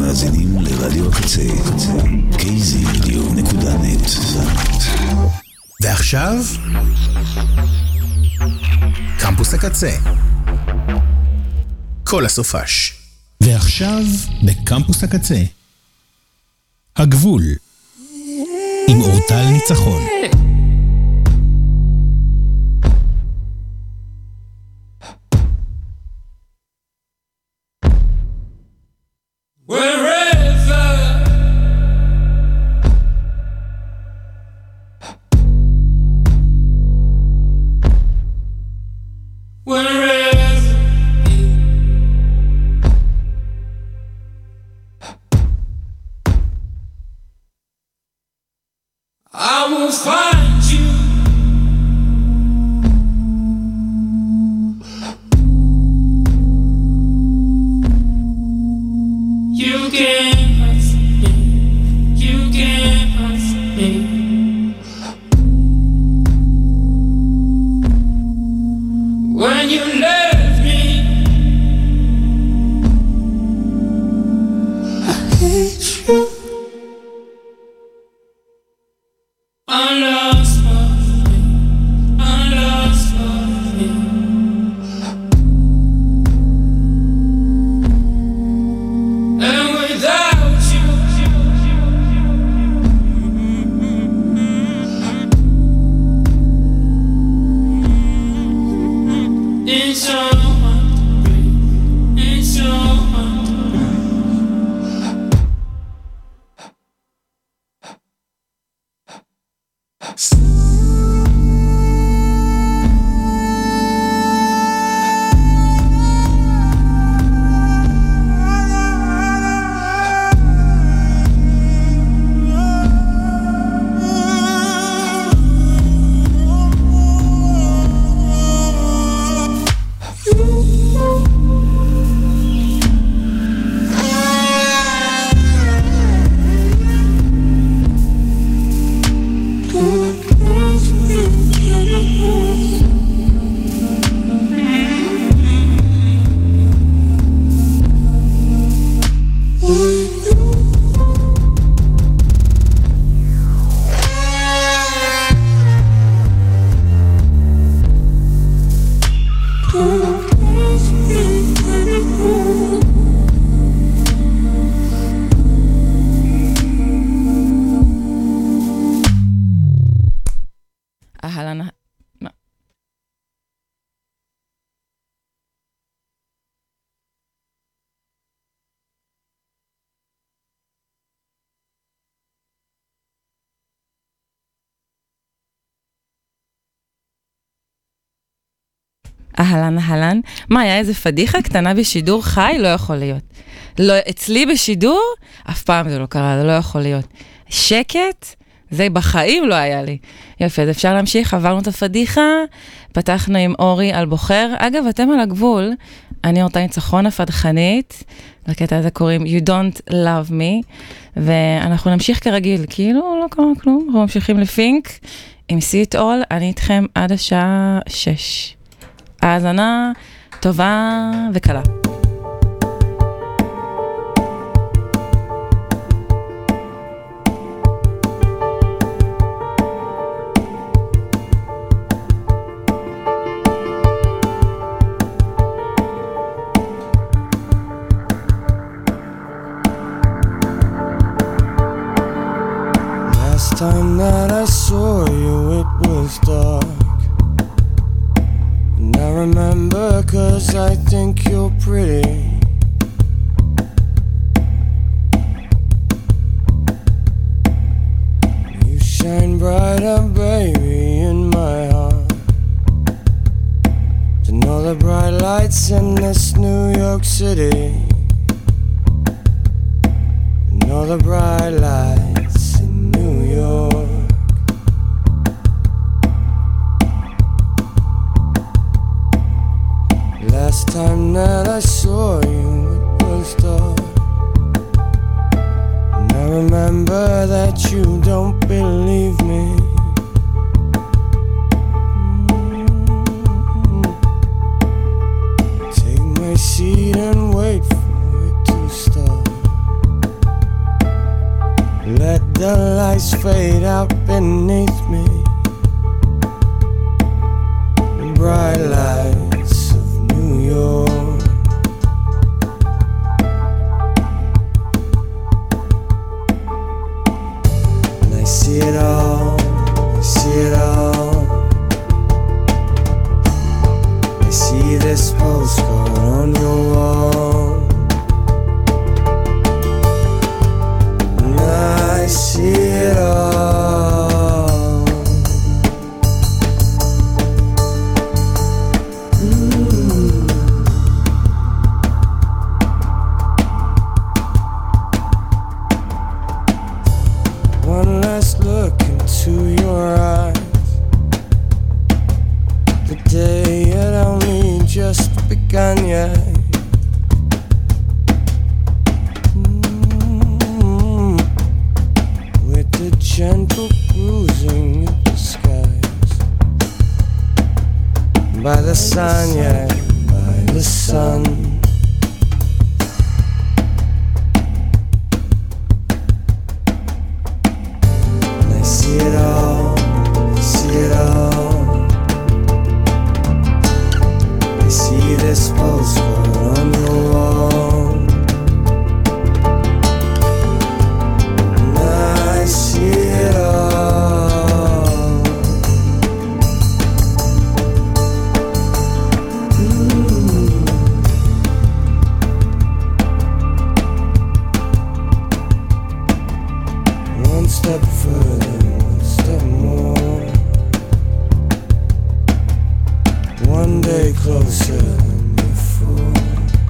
מאזינים לרדיו הקצה, kzradio.net. ועכשיו, קמפוס הקצה. כל הסופש. ועכשיו, בקמפוס הקצה. הגבול. עם אורטל ניצחון. אהלן. מה, היה איזה פדיחה קטנה בשידור חי? לא יכול להיות. לא, אצלי בשידור, אף פעם זה לא קרה, זה לא יכול להיות. שקט, זה בחיים לא היה לי. יופי, אז אפשר להמשיך, עברנו את הפדיחה, פתחנו עם אורי על בוחר. אגב, אתם על הגבול, אני אורטל ניצחון הפדחנית, לקטע הזה קוראים You Don't Love Me, ואנחנו נמשיך כרגיל, כאילו לא קרה כלום, אנחנו ממשיכים לפינק, עם See It All, אני איתכם עד השעה 6. האזנה טובה וקלה. Last time that I saw you, it was dark. And I remember 'cause I think you're pretty. You shine brighter, baby, in my heart. To know the bright lights in this New York City. To know the bright lights in New York. Last time that I saw you, it was dark. And I remember that you don't believe me. Take my seat and wait for it to start. Let the lights fade out beneath me. The bright lights of New York. And I see it all, I see it all. I see this postcard on your wall. I see it all. One last look into your eyes. The day had only just begun yet. The gentle bruising of the skies. By the sun, yeah, by the sun. And I see it all, I see it all. I see this postcard on your wall. I see it all. One step further, one step more. One day closer than before.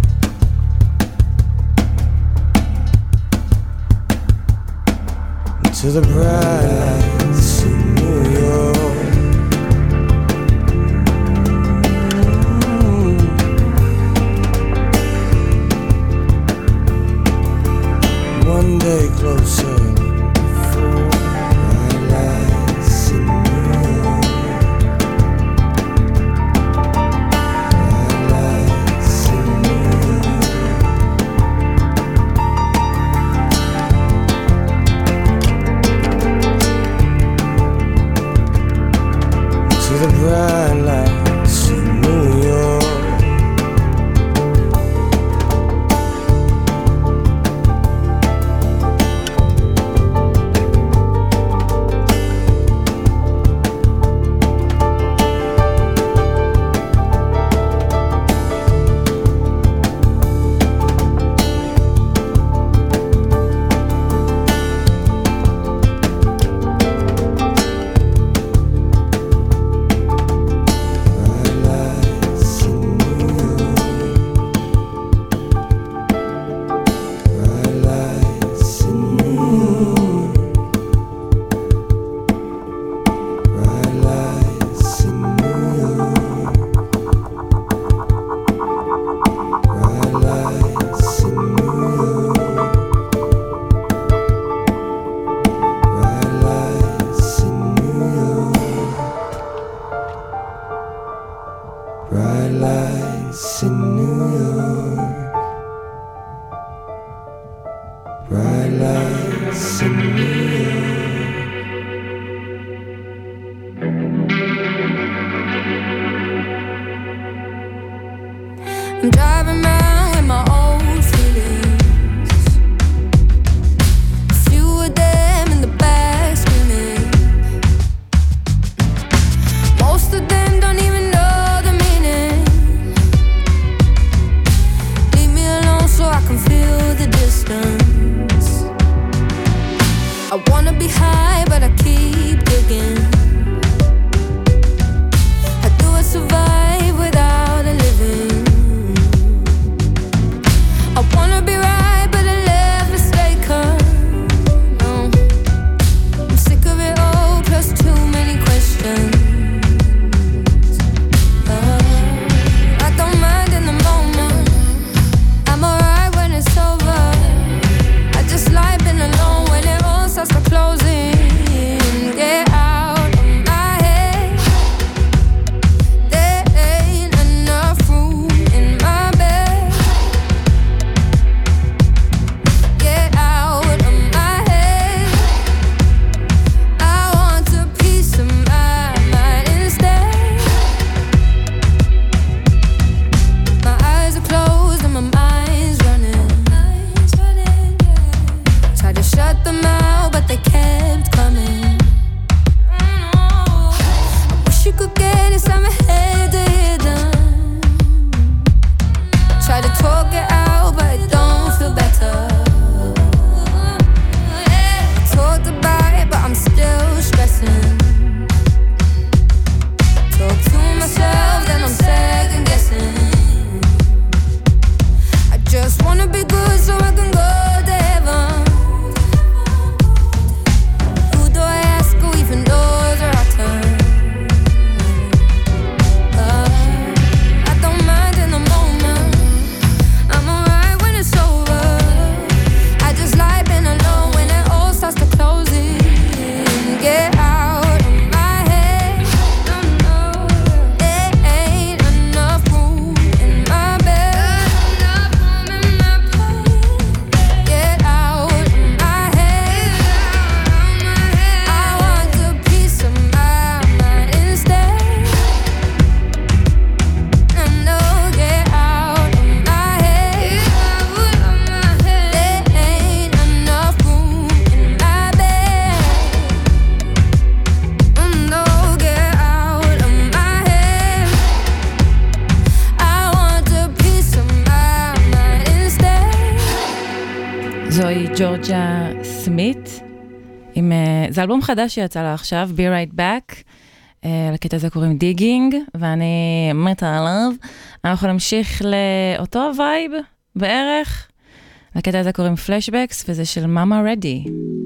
To the bright lights in New York. One day closer than before. Bright lights in New York. Bright lights in New York. talk it out, but it don't feel better. I talked about it, but I'm still stressing. Talk to myself, then I'm second guessing. I just wanna be good so I can go to heaven. Who do I ask who even knows where I turn? I don't mind in the moment. I'm alright when it's over. I just like being alone when it all starts to close in. Get out of my head. Don't know. There ain't enough room in my bed. Enough room in my bed. Get out of my head. I want a piece of my mind instead. No, get out of my head. There ain't enough room in my bed. No, get out of my head. I want a piece of my mind instead. זוהי ג'ורג'ה סמית, זה אלבום חדש שיצא לה עכשיו, Be Right Back. לקטע הזה קוראים דיגינג, ואני מתה עליו. אנחנו נמשיך לאותו וייב בערך. לקטע הזה קוראים פלשבקס, וזה של מאמה רדי.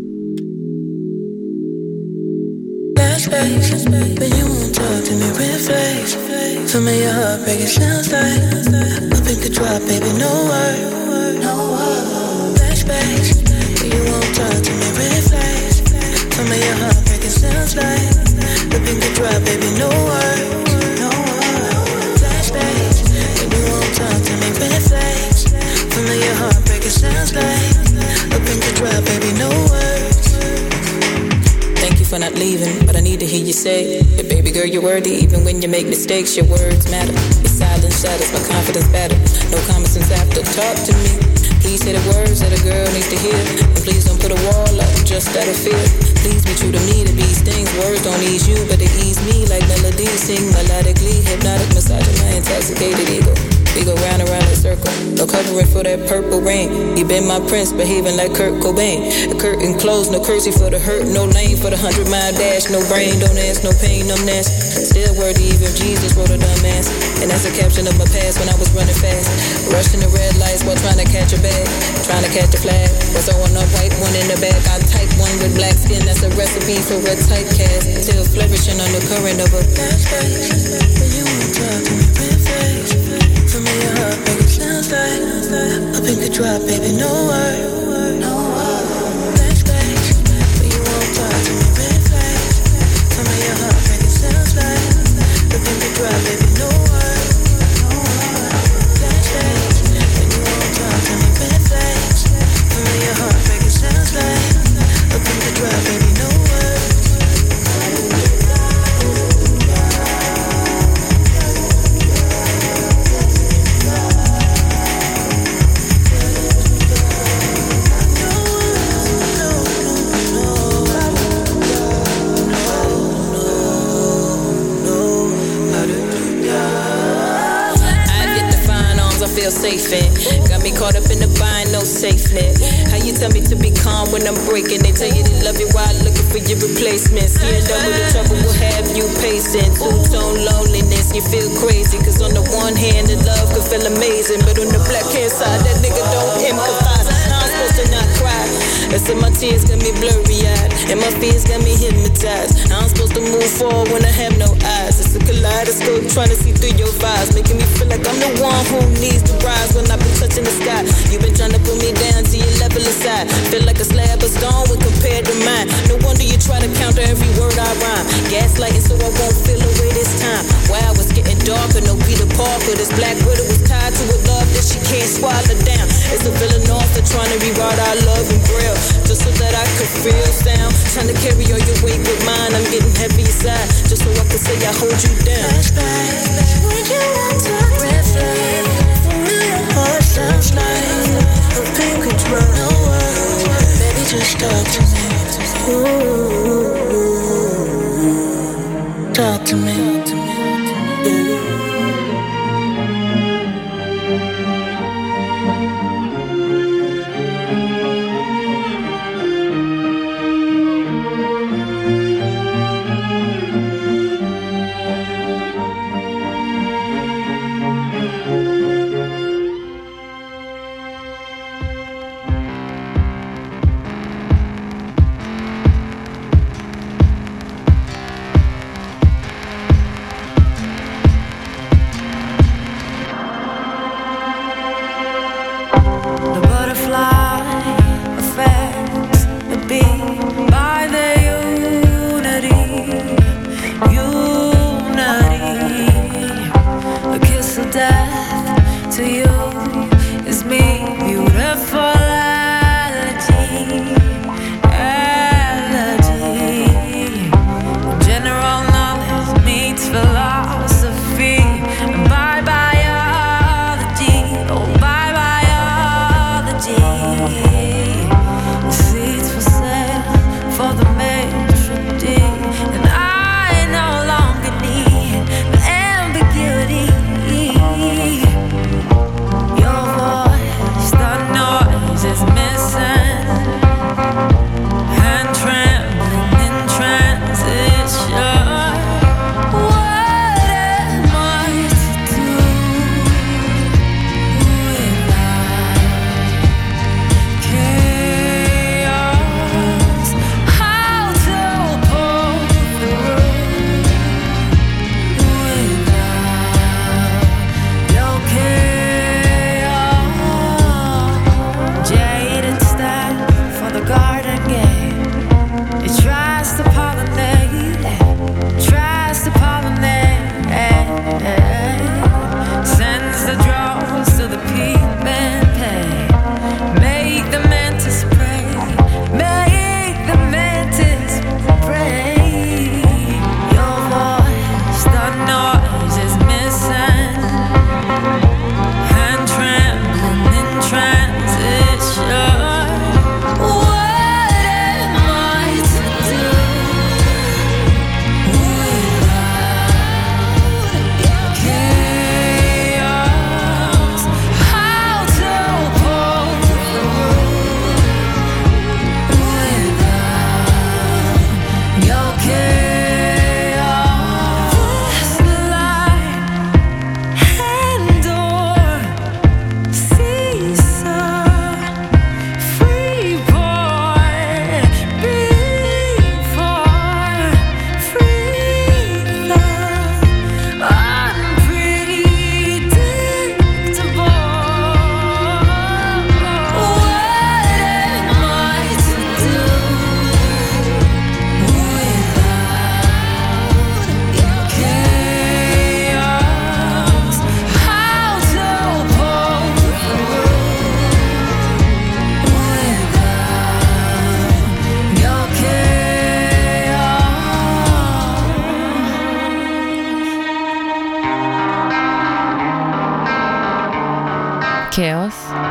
Flashbacks, when you won't talk to me, red flags. Some of your heartbreak, it sounds like up in the drop, baby, no word. Flashbacks, when you won't talk to me, red flags. Some of your heartbreak, it sounds like up in the drop, baby, no word. Flashbacks, when you won't talk to me, red flags. Some of your heartbreak, it sounds like up in the drop, baby, no words. Thank you for not leaving, but I need to hear you say, hey, baby girl, you're worthy, even when you make mistakes, your words matter. Your silence shatters my confidence better. No common sense after, talk to me. Please say the words that a girl needs to hear. And please don't put a wall up just out of fear. Please be true to me, to these things. Words don't ease you, but they ease me like melodies. Sing melodically, hypnotic, massaging my intoxicated ego. We go round and round in a circle. No covering for that purple rain. You been my prince, behaving like Kurt Cobain. A curtain closed, no curtsy for the hurt, no lane for the 100-mile dash. No brain, don't ask, no pain, numbness. Still worthy, even Jesus wrote a dumb ass. And that's a caption of my past when I was running fast. Rushing the red lights while trying to catch a bag. Trying to catch a flag. Was throwing a white one in the bag. I type one with black skin, that's a recipe for red typecast. Still flourishing on the current of a flashback. When you won't talk to me, red flags. From your heart, make it sounds like up in the drop, baby, no word. Flashbacks, when you won't talk to me, red flags. From your heart, make it sounds like up in the drop, baby, no word. Flashbacks, when you won't talk to me, red flags. From your heart, make it sounds like up in the drop, baby, no word. Feel safe in. Got me caught up in the bind, no safe net. How you tell me to be calm when I'm breaking? They tell you they love you while looking for your replacements. You end up with the trouble will have you pacing. Two-tone loneliness, you feel crazy. Cause on the one hand, the love could feel amazing. But on the black hand side, that nigga don't empathize. I'm supposed to not cry. I said my tears got me blurry-eyed. And my fears got me hypnotized. I'm supposed to move forward when I have no eyes. It's a kaleidoscope trying to see through your vibes. Making me feel like I'm the one who needs to rise when I've been touching the sky. You've been trying to put me down to your level aside. Feel like a slab of stone when compared to mine. No wonder you try to counter every word I rhyme. Gaslighting so I won't feel away this time. Wow, it's getting darker, no Peter Parker. This black widow was tied to a love that she can't swallow down. It's a villain author trying to rewrite our love in braille, just so that I could feel sound. Trying to carry all your weight with mine. I'm getting heavy inside, just so I can say I hold you down. Flashback, when you want to red flag. Familiar heart sounds like a pain control. No words, baby, just talk to me. Ooh, talk to me.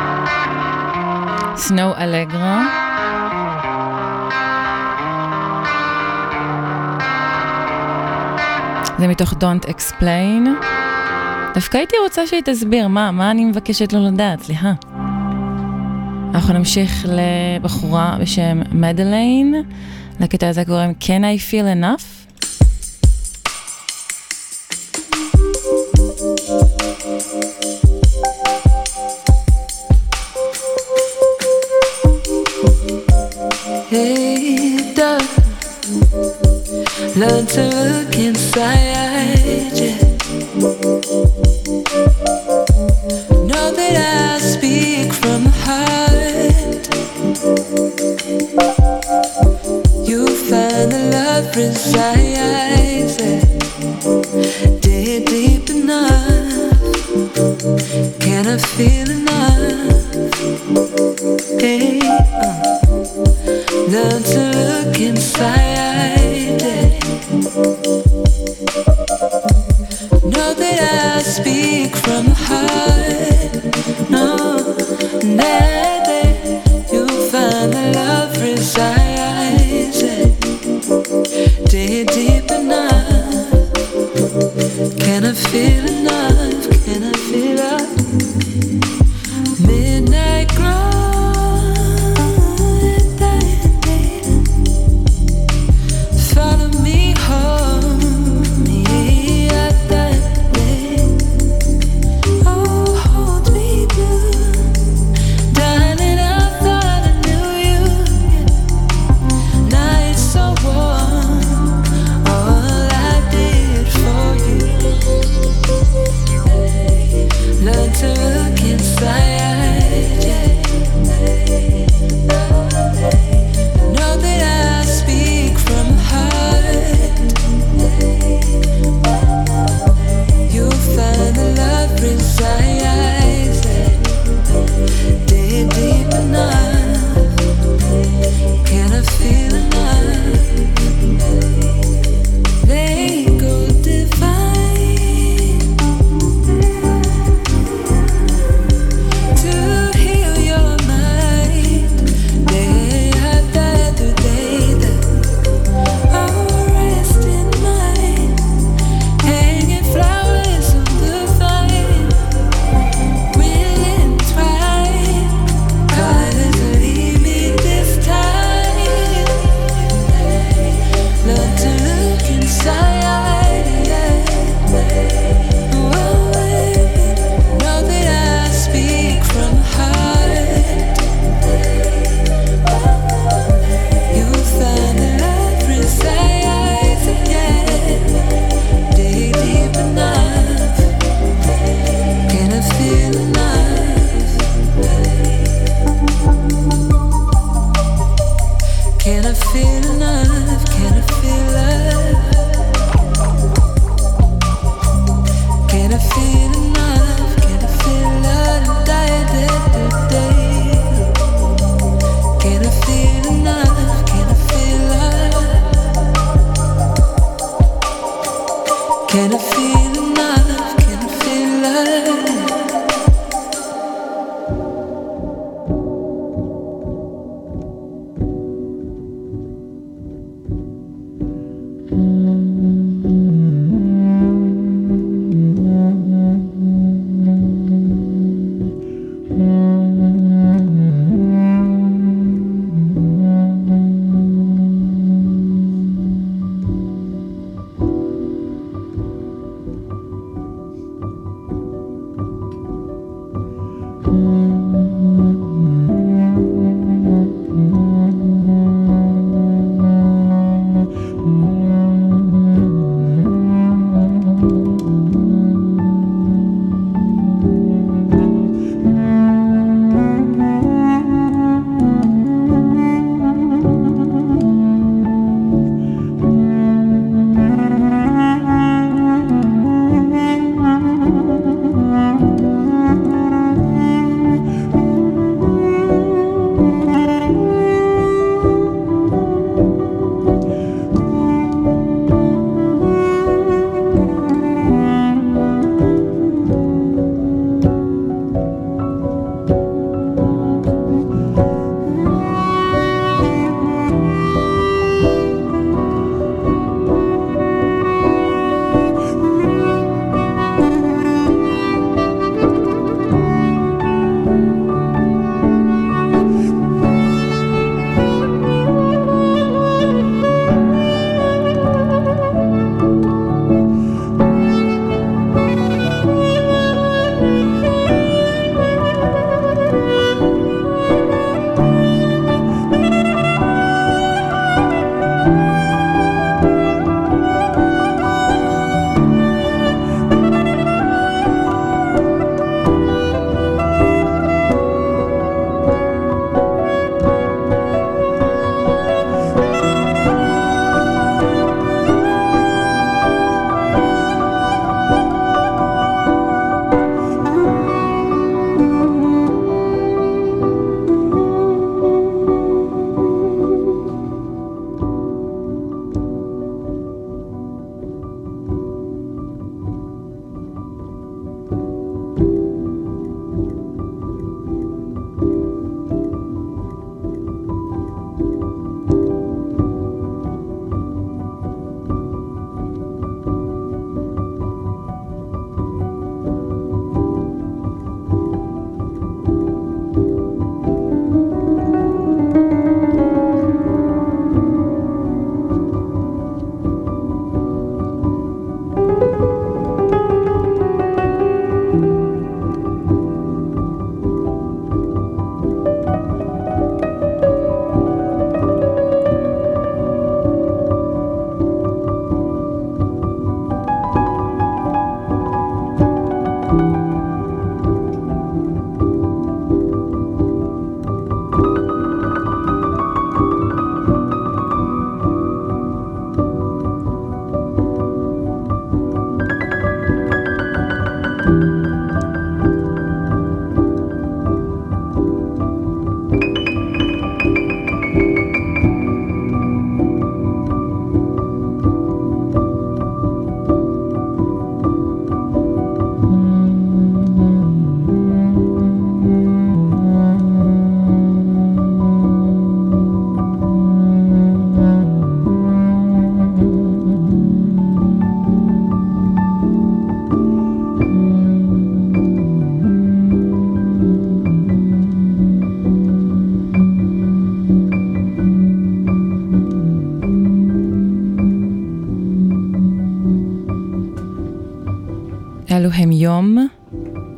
סנואו אלגרה. זה מתוך Don't Explain. דווקא הייתי רוצה שהיא תסביר מה אני מבקשת לו לדעת, סליחה. אנחנו נמשיך לבחורה בשם מדליין. לקטע הזה קוראים Can I Feel Enough? Hey, darling, learn to look inside you. Know that I speak from the heart. You find the love resides deep, deep enough. Can I feel enough? Hey, learn to look inside it. Know that I speak from the heart. No, that you find the love resides deep, deep enough. Can I feel enough? Can I feel up? Midnight glow.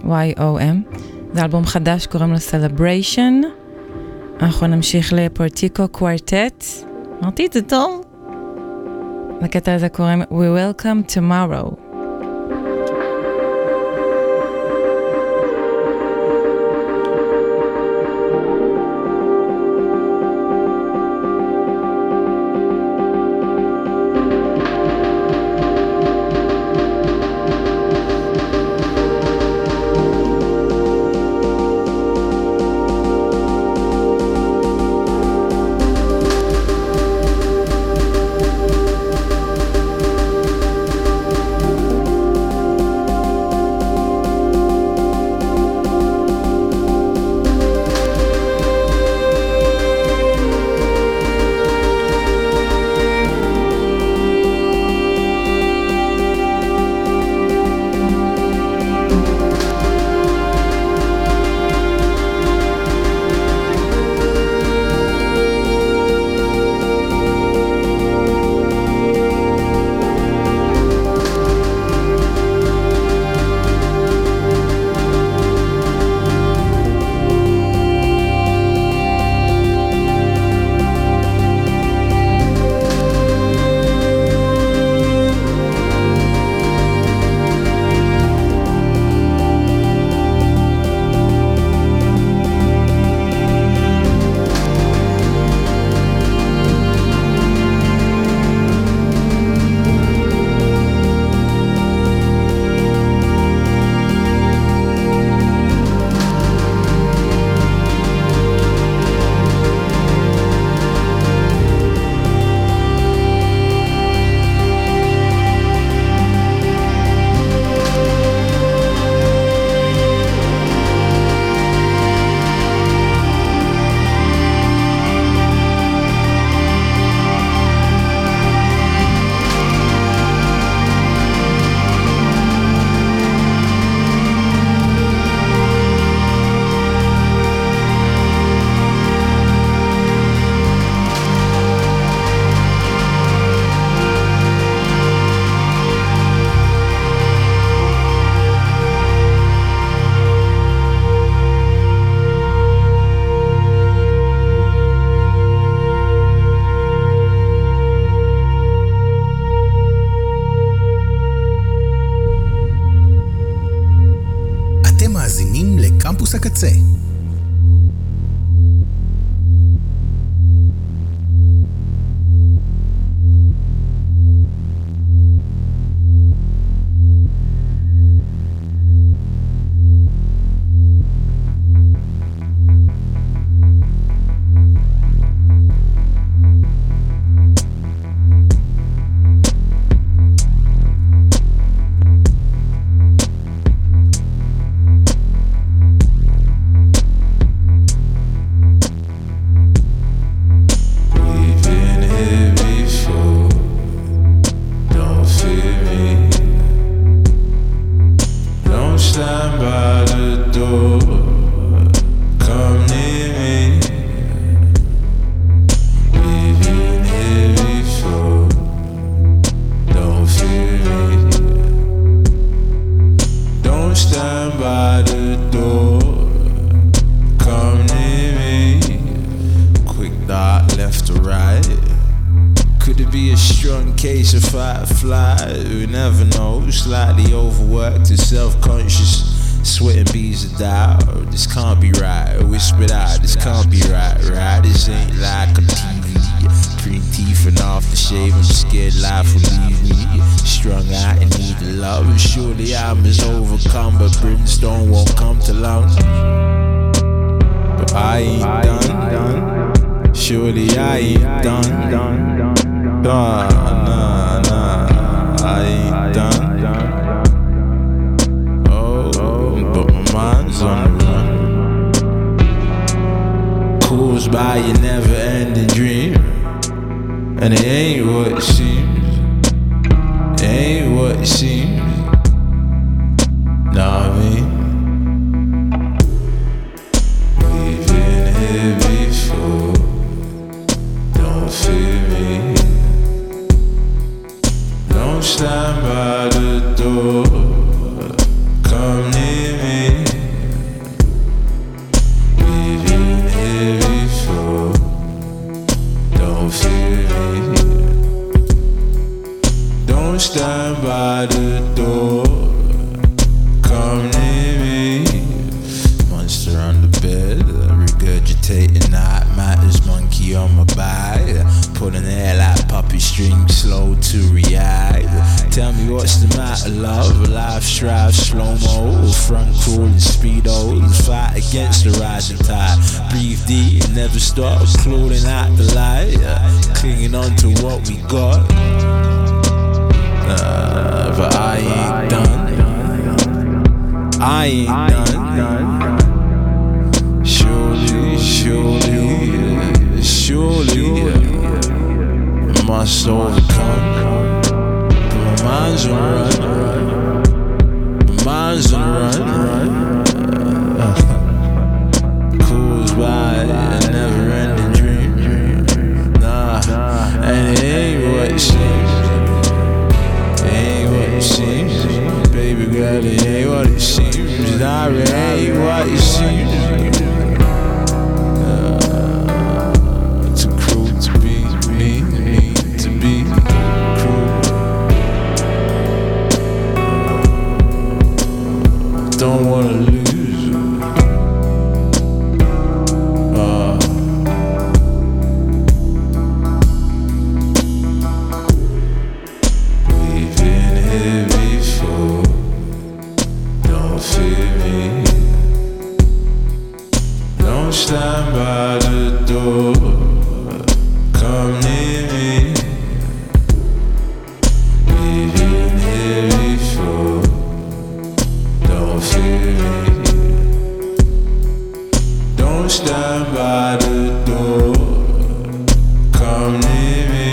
Y-O-M. זה אלבום חדש, קוראים לו Celebration. אנחנו נמשיך לפורטיקו קוורטט. אמרתי את זה טוב? לקטע הזה קוראים We Welcome Tomorrow. קמפוס הקצה. Stand by the door, come near me. levitating night matters, monkey on my back, pulling hair like puppy string, slow to react. Tell me what's the matter, love? Life strive, slow-mo, front crawling speedos, fight against the rising tide. Breathe deep, never stop, clawing out the light, clinging on to what we got. But I ain't done. I ain't done. Surely, must overcome. But my mind's on run. My mind's on run. Caused by a never-ending dream. Nah, and it ain't what it seems. It ain't what it seems. Baby girl, it ain't what it seems. Nah, it ain't what it seems. Don't wanna lose. We've been here before. Don't fear me. Don't stand by the door. Come near me. We've been here before. Don't fear me. Don't stand by the door. Come near me.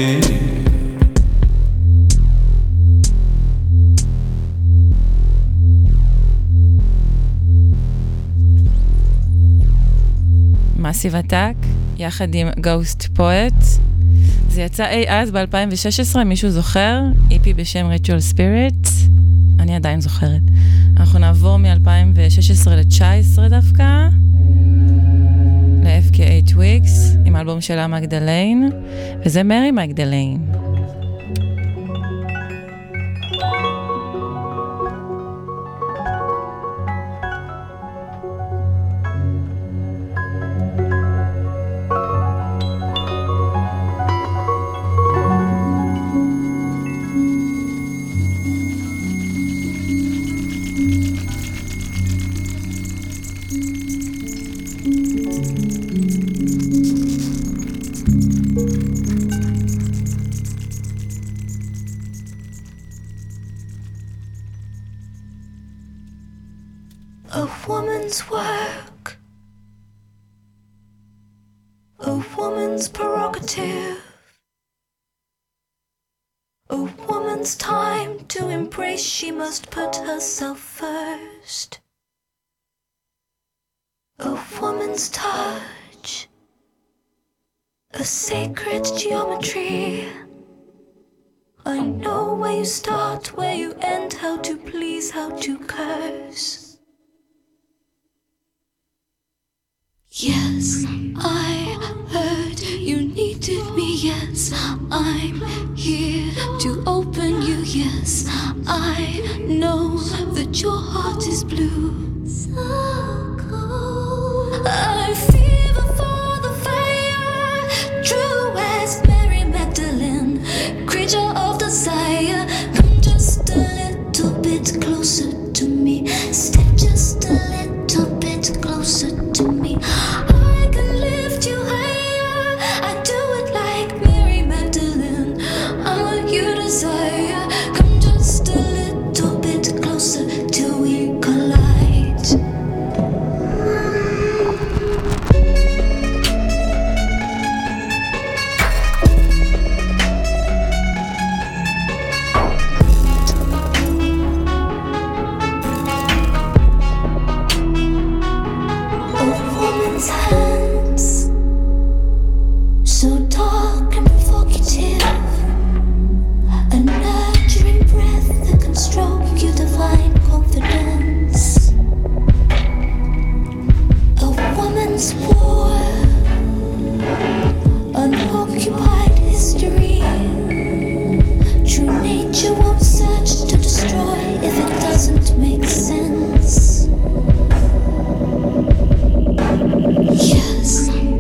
Massive Attack, יחד עם Ghost Poet. זה יצא אי אז ב-2016, מישהו זוכר? איפי בשם Ritual Spirit. אני עדיין זוכרת. אנחנו נעבור מ-2016 ל-19 דווקא, ל-FKA Twigs, עם האלבום שלה מגדליין, וזה מרי מגדליין. A woman's work, a woman's prerogative, a woman's time to embrace. She must put herself first. A woman's touch, a sacred geometry. I know where you start, where you end, how to please, how to curse. Yes, I heard you needed me. Yes, I'm here to open you. Yes, I know that your heart is blue. So cold. I fever for the fire, true as Mary Magdalene, creature of desire. Come just a little bit closer to me. Step just a little bit closer to me. I can lift you higher. I do it like Mary Magdalene. I'm what you desire. Come just a little bit closer till we collide. Hands, so dark and provocative, a nurturing breath that can stroke your divine confidence. A woman's war, unoccupied history. True nature won't search to destroy if it doesn't make sense. Yes,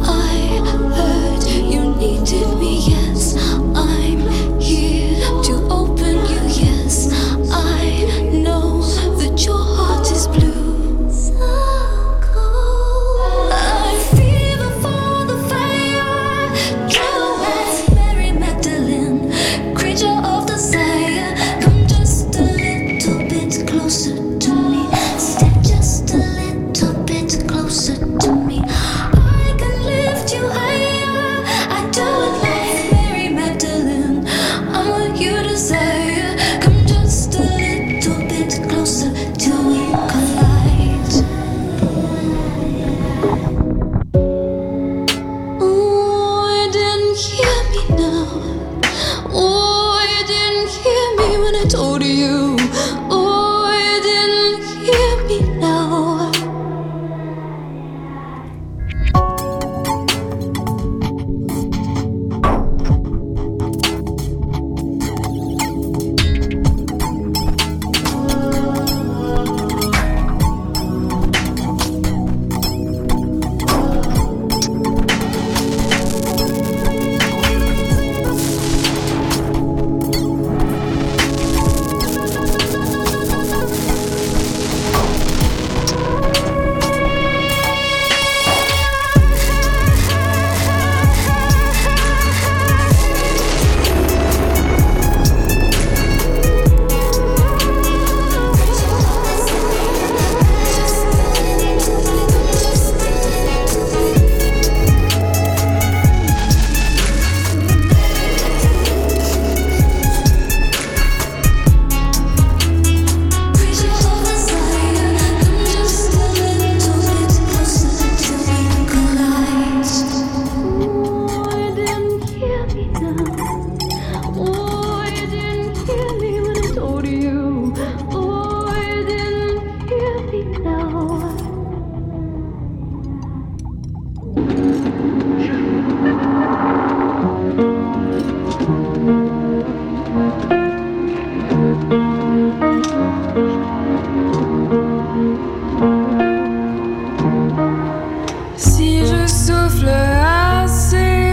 Si je souffle assez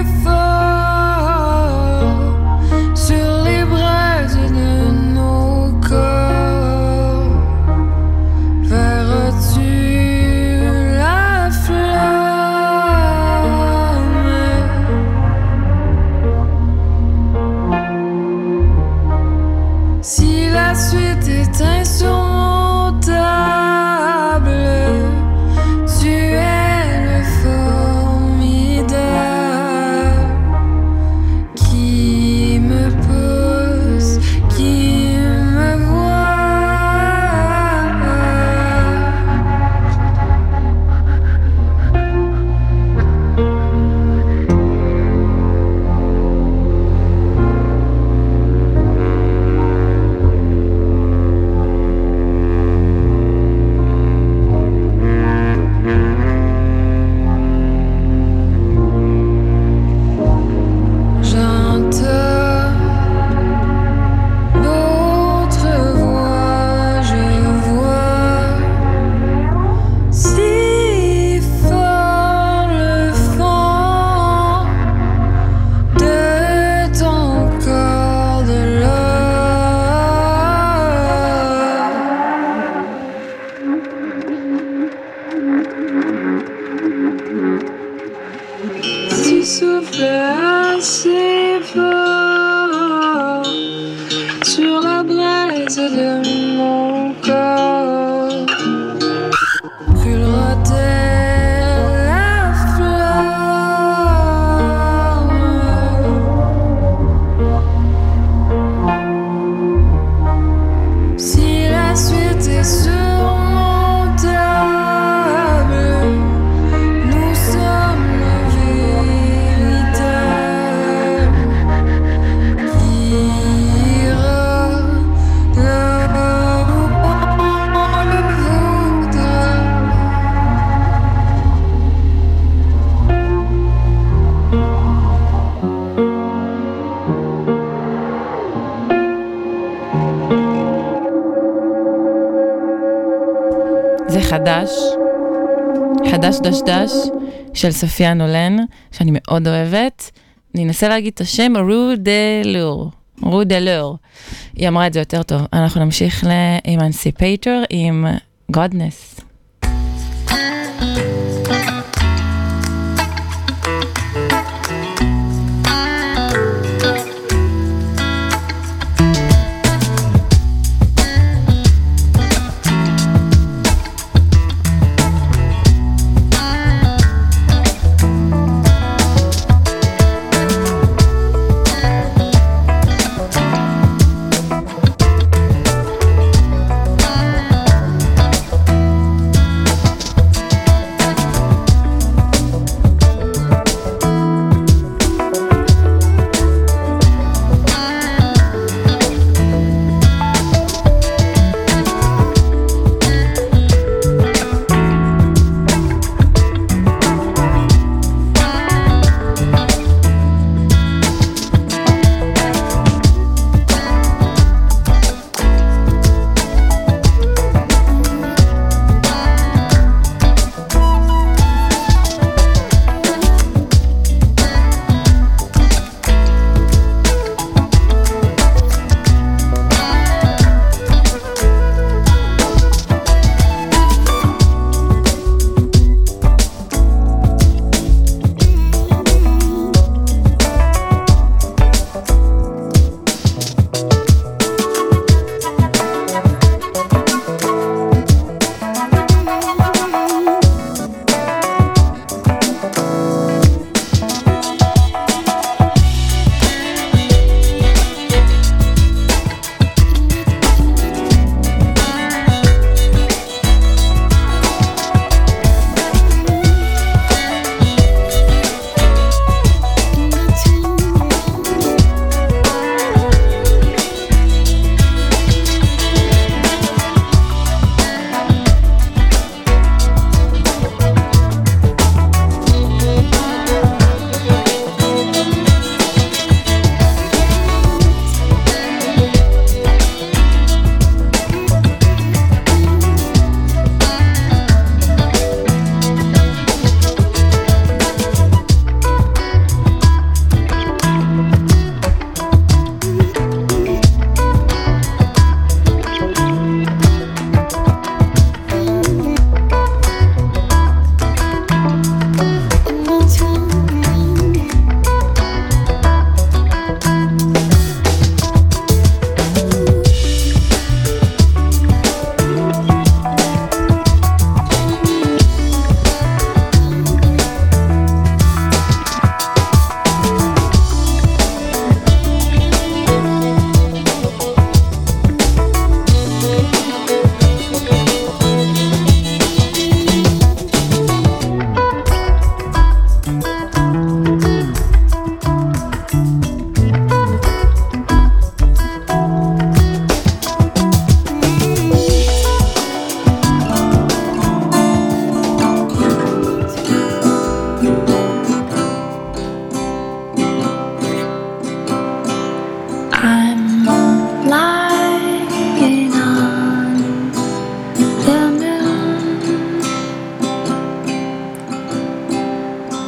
fort sur les braises de nos corps, verras-tu la flamme? Si la suite est insurmontable, tu es le formidable qui me pousse, qui me voit. J'entends d'autres voix, je vois si fort le fond de ton corps de l'or. Si tu souffles assez fort sur la braise de mon corps, brûlera-t-elle la flamme? Si la suite est surmontable, nous sommes le véritable qui ira là où on le voudra. זה חדש, חדש דש דש של סופיה נולן, שאני מאוד אוהבת. אני אנסה להגיד את השם, רודלור. רודלור. היא אמרה את זה יותר טוב. אנחנו נמשיך לאמנסיפייטור עם Godness.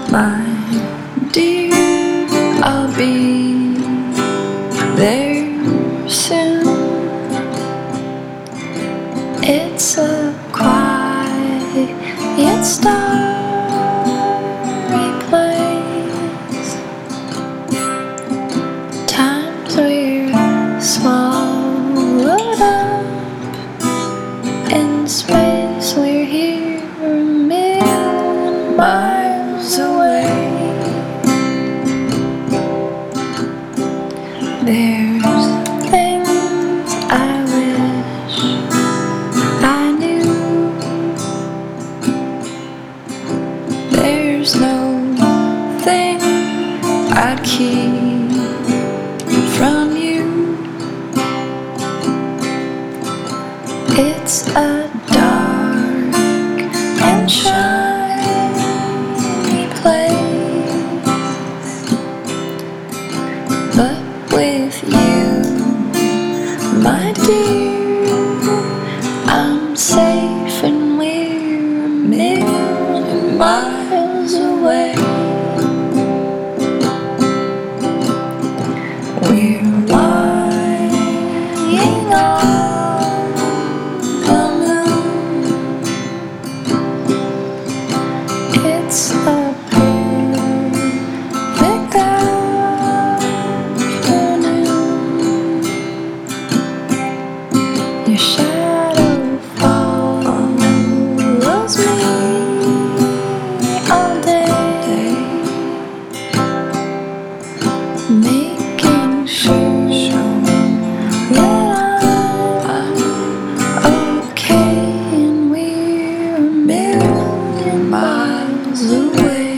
my dear, I'll be there soon. It's a quiet, starry place. Times we're swallowed up in space. We're here a million miles away. There's things I wish I knew. There's no thing I'd keep from you. It's a dark and shiny place, but with you, my dear, I'm safe and we're a million miles away. We're lying on the moon. It's a perfect afternoon. Your shadow follows me all day, making sure that I'm okay and we're a million miles away.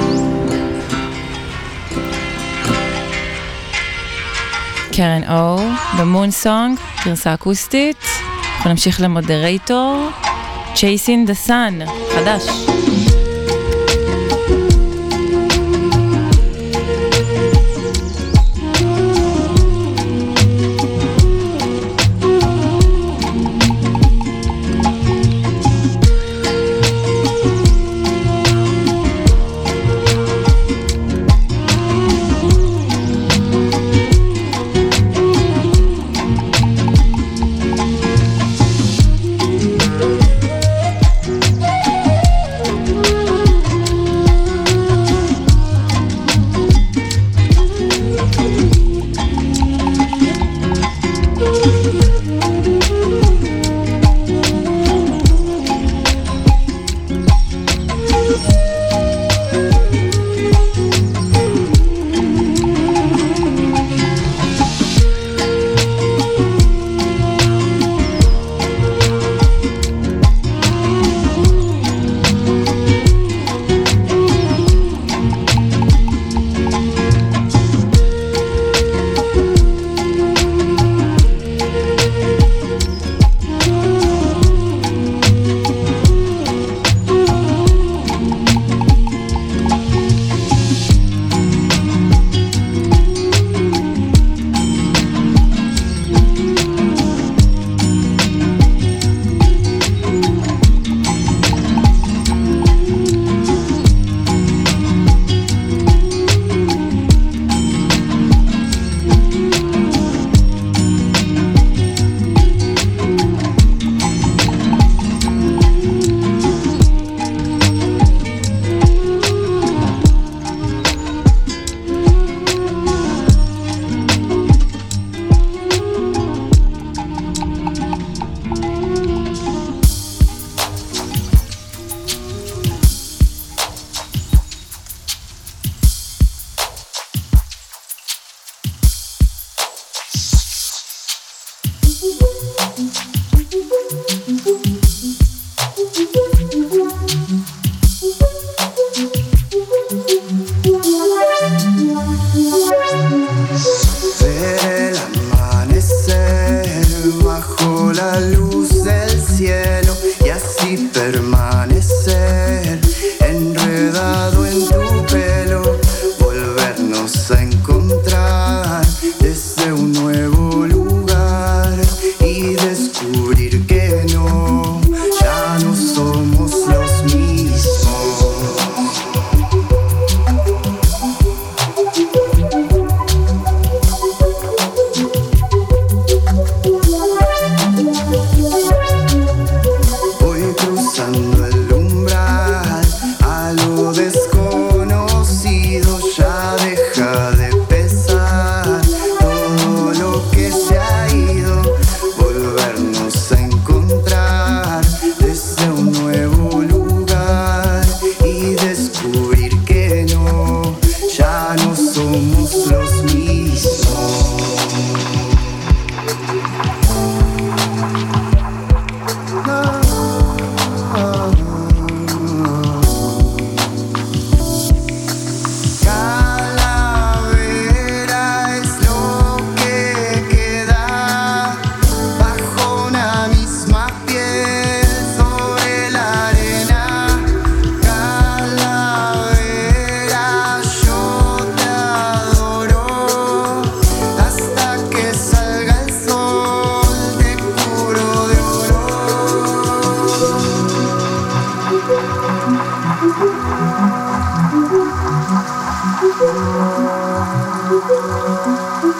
קרן אור, The Moon Song, גרסה אקוסטית. אנחנו נמשיך למודרטור, Chasing the Sun, חדש. Thank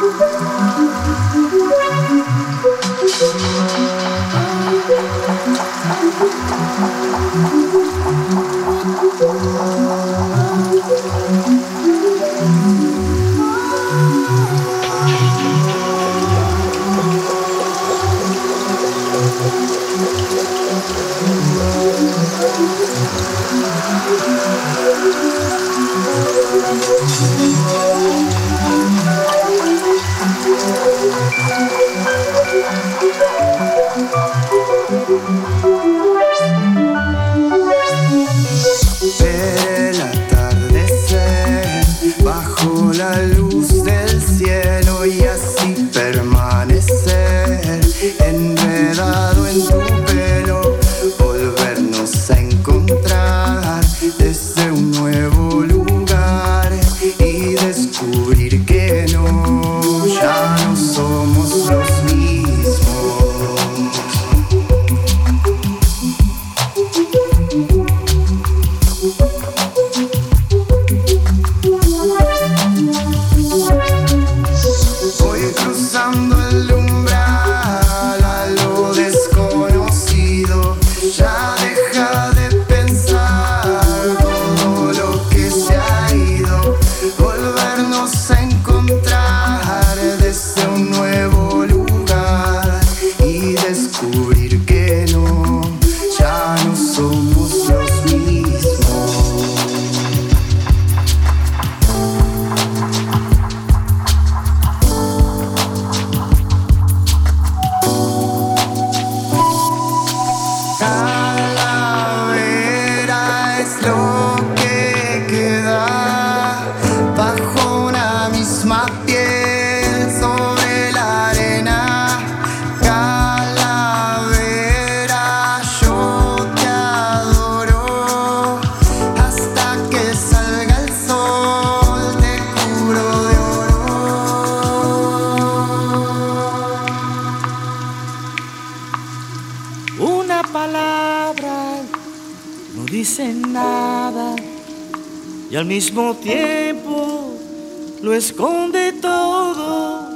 y al mismo tiempo lo esconde todo,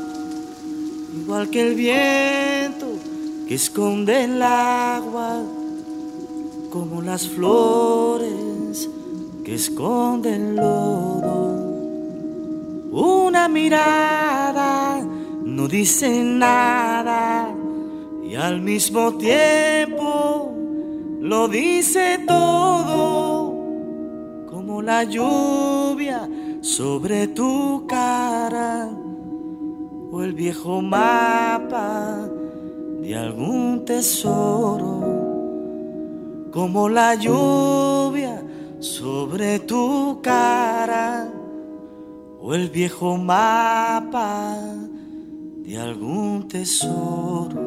igual que el viento que esconde el agua, como las flores que esconden el lodo. Una mirada no dice nada y al mismo tiempo lo dice todo, como la lluvia sobre tu cara o el viejo mapa de algún tesoro, como la lluvia sobre tu cara o el viejo mapa de algún tesoro.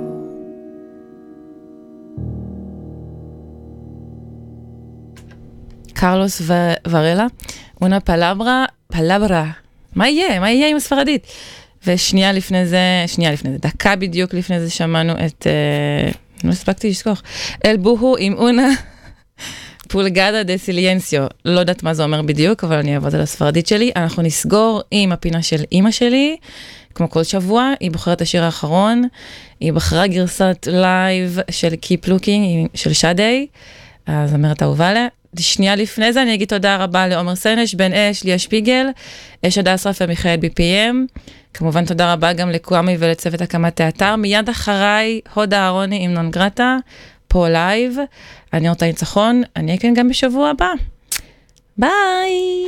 קרלוס ורלה, una פלברה, מה יהיה עם הספרדית? ושנייה לפני זה, דקה בדיוק לפני זה שמענו את, לא הספקתי לשכוח, אל בוהו עם אונה פולגדה דה סיליאנסיו. לא יודעת מה זה אומר בדיוק, אבל אני אעבוד על הספרדית שלי. אנחנו נסגור עם הפינה של אמא שלי, כמו כל שבוע. היא בוחרת השיר האחרון, היא בחרה גרסת לייב של Keep Looking של שדי, הזמרת אהובה לה. שנייה לפני זה אני אגיד תודה רבה לעומר סנש, בן אש, ליה שפיגל, אשד אסרף ומיכאל BPM. כמובן תודה רבה גם לקוואמי ולצוות הקמת תיאטר. מיד אחריי הודה אהרוני עם נון גרטה, פה לייב. אני אורטל ניצחון, אני אהיה כאן גם בשבוע הבא. ביי!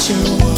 you.